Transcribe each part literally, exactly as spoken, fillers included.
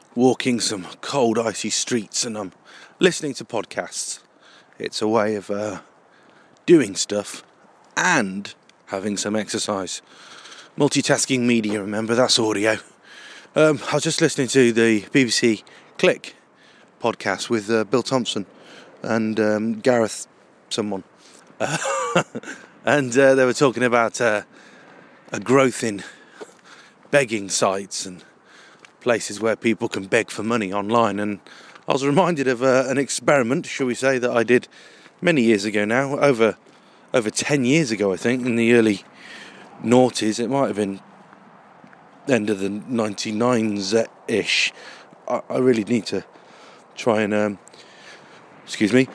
walking some cold, icy streets, and I'm listening to podcasts. It's a way of uh, doing stuff and having some exercise. Multitasking media, remember, that's audio. Um, I was just listening to the B B C Click podcast with uh, Bill Thompson and um, Gareth someone. Uh, and uh, they were talking about uh, a growth in begging sites and places where people can beg for money online. And I was reminded of uh, an experiment, shall we say, that I did many years ago now, over over ten years ago, I think, in the early noughties. It might have been end of the ninety-nines-ish. I, I really need to try and, um, excuse me,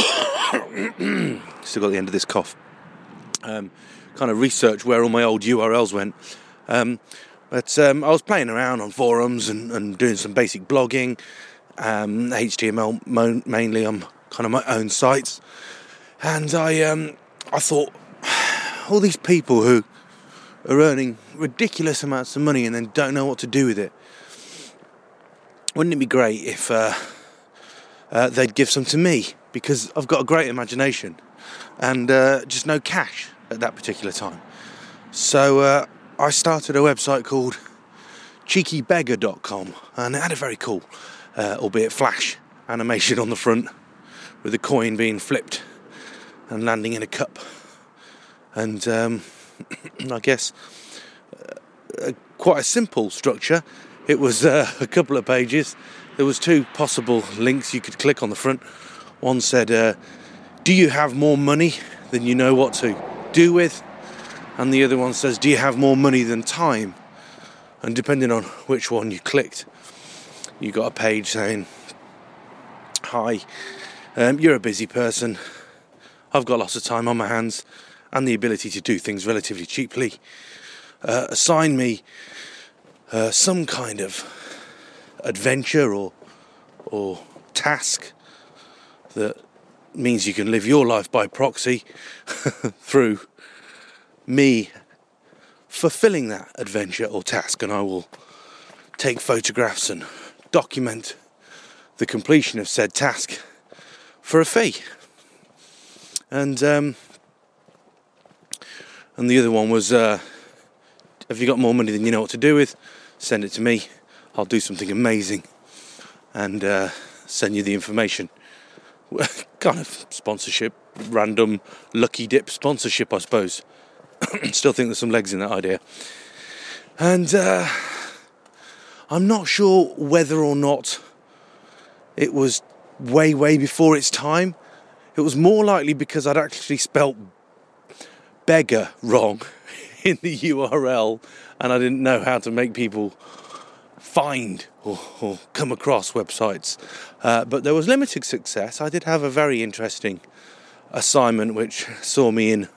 still got the end of this cough, um, kind of research where all my old U R Ls went. Um, but um, I was playing around on forums and, and doing some basic blogging, um, H T M L mo- mainly on kind of my own sites. And I, um, I thought, all these people who are earning ridiculous amounts of money and then don't know what to do with it. Wouldn't it be great if uh, uh, they'd give some to me? Because I've got a great imagination and uh, just no cash at that particular time. So uh, I started a website called cheeky beggar dot com, and it had a very cool, uh, albeit flash, animation on the front with the coin being flipped and landing in a cup. And um, I guess uh, quite a simple structure. It was uh, a couple of pages. There was two possible links you could click on the front. One said, uh, do you have more money than you know what to do with? And the other one says, do you have more money than time? And depending on which one you clicked, you got a page saying, hi, um, you're a busy person. I've got lots of time on my hands and the ability to do things relatively cheaply. Uh, assign me uh, some kind of adventure or or task that means you can live your life by proxy through me fulfilling that adventure or task, and I will take photographs and document the completion of said task for a fee. And um, and the other one was, uh, have you got more money than you know what to do with? Send it to me. I'll do something amazing and uh, send you the information. Kind of sponsorship, random lucky dip sponsorship, I suppose. Still think there's some legs in that idea. And uh, I'm not sure whether or not it was way, way before its time. It was more likely because I'd actually spelt beggar wrong in the U R L and I didn't know how to make people find or, or come across websites. Uh, but there was limited success. I did have a very interesting assignment which saw me in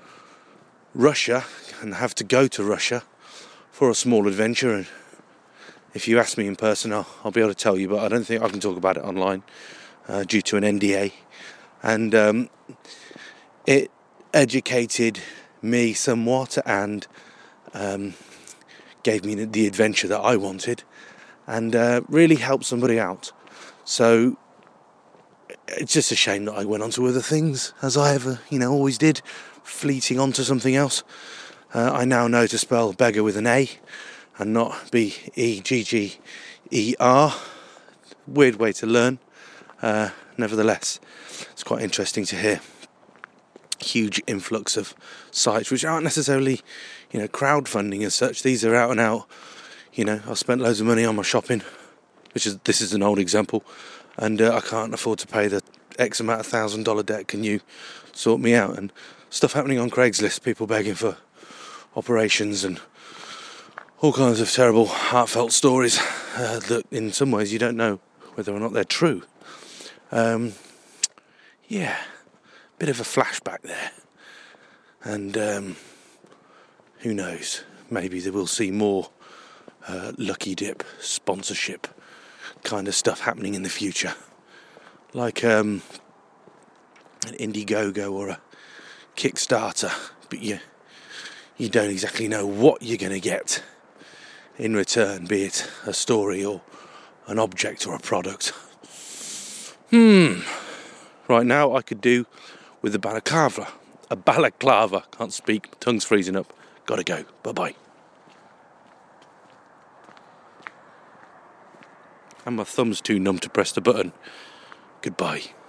Russia and have to go to Russia for a small adventure. And if you ask me in person, I'll, I'll be able to tell you, but I don't think I can talk about it online uh, due to an N D A. And um, it educated me somewhat and um, gave me the adventure that I wanted and uh, really helped somebody out. So it's just a shame that I went on to other things, as I ever, you know, always did, fleeting onto something else. Uh, I now know to spell beggar with an A and not B E G G E R. Weird way to learn. Uh, nevertheless, it's quite interesting to hear huge influx of sites which aren't necessarily, you know, crowdfunding as such. These are out and out, you know, I've spent loads of money on my shopping, which is, this is an old example, and uh, I can't afford to pay the X amount of thousand dollar debt, can you sort me out? And stuff happening on Craigslist, people begging for operations and all kinds of terrible heartfelt stories uh, that in some ways you don't know whether or not they're true. Um, yeah, bit of a flashback there, and um, who knows, maybe they will see more uh, lucky dip sponsorship kind of stuff happening in the future, like um, an Indiegogo or a Kickstarter, but you you don't exactly know what you're going to get in return, be it a story or an object or a product. Hmm. Right now I could do with a balaclava. A balaclava. Can't speak. My tongue's freezing up. Gotta go. Bye-bye. And my thumb's too numb to press the button. Goodbye.